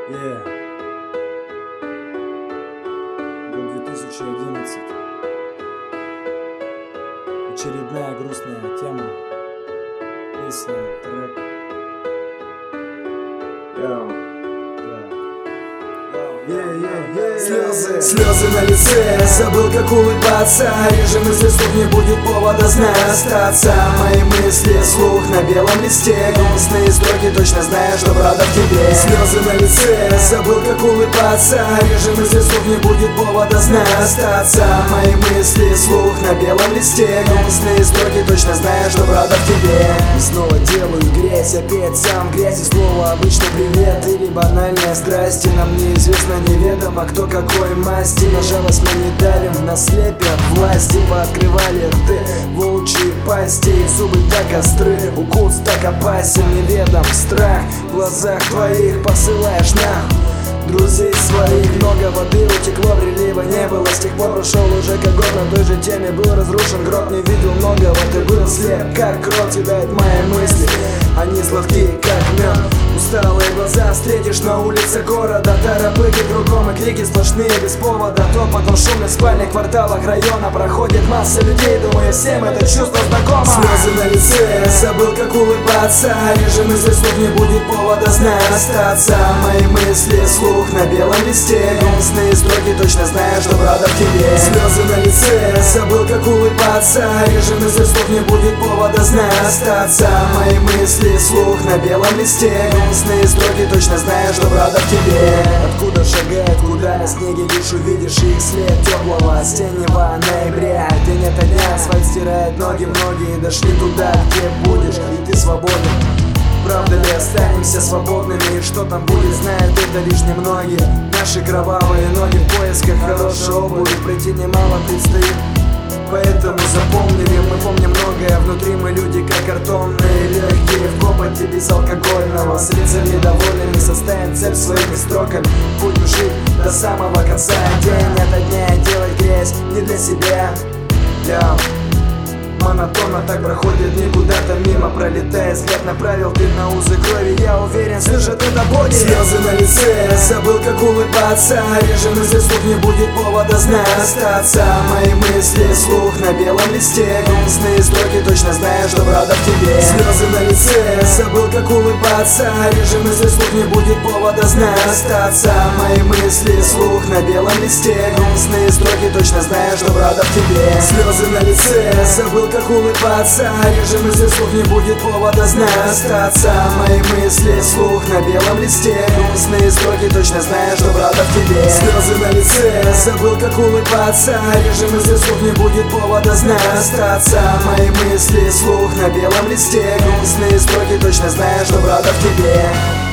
Yeah. Год 2011. Очередная грустная тема. Песня, трэп. Слезы на лице, забыл как улыбаться. Реже мысли слух, не будет повода, знаю, остаться. Мои мысли слух на белом листе. Грустные строки, точно знаю, что правда в тебе. Слезы на лице, забыл как улыбаться. Реже мысли слух, не будет повода, знаю, остаться. Мои мысли слух на белом листе. Грустные строки, точно знаю, что правда в тебе. И снова делаю грязь, опять сам в грязи. Слово обычно привет или банальная здрасте. Нам неизвестно, неведомо, кто какой масти. На жалость мы не давим, нас слепят власти. Пооткрывали рты, волчьи пасти. Зубы так остры, укус так опасен. Неведом страх в глазах твоих посылаешь нахуй. Друзей своих много воды утекло, прилива не было. С тех пор прошел уже как год, на той же теме был разрушен гроб. Не видел многого, ты был слеп, как крот. Кидают мои мысли, они сладкие, как мед. Усталые глаза встретишь на улице города. Тарапыки кругом и крики сплошные без повода. Топотом шумных спальных кварталах района проходит масса людей, думаю, всем это чувство знакомо. Слезы на лице, забыл как улыбаться. Реже мысли слух, не будет повода, знаю, остаться. Мои мысли слух на белом листе. Грустные строки, точно знаю, что правда в тебе. Слезы на лице, забыл как улыбаться. Реже мысли слух, не будет повода, знаю, остаться. Мои мысли слух на белом листе. Грустные строки, точно знаю, что правда в тебе. Откуда шагает, куда на снеге лишь увидишь их след теплого осеннего ноября. День ото дня асфальт стирает ноги, многие дошли туда, где будешь, и ты свободен. Правда ли останемся свободными, и что там будет, знают это лишь немногие. Наши кровавые ноги в поисках хорошей обуви, пройти немало предстоит. Поэтому запомнили, мы помним многое. Внутри мы люди как картонные, легкие в копоти безалкогольного. С лицами довольными составим цель своими строками. Будем жить до самого конца, день ото дня делать грязь не для себя. Монотонно так проходит дни, куда-то мимо пролетая. Взгляд направил ты на узы крови, я уверен, слышит это боги. Слезы на лице, забыл как улыбаться. Реже мысли слух, не будет повода, знаю, остаться. Мои мысли слух на белом листе. Грустные строки, точно знаю, что правда в тебе. Слезы на лице, забыл как улыбаться. Реже мысли слух, не будет повода, знаю, остаться. Мои мысли слух на белом листе. Грустные строки, точно знаю, что правда в тебе. Слезы на лице, забыл как улыбаться. Реже мысли слух, не будет повода, знаю, остаться. Мои мысли слух на белом листе. Грустные строки, точно знаю, что правда в тебе. Слезы на лице, забыл как улыбаться. Реже мысли слух, не будет повода, знаю, остаться. Мои мысли слух на белом листе. Грустные строки, точно знаю, что правда в тебе.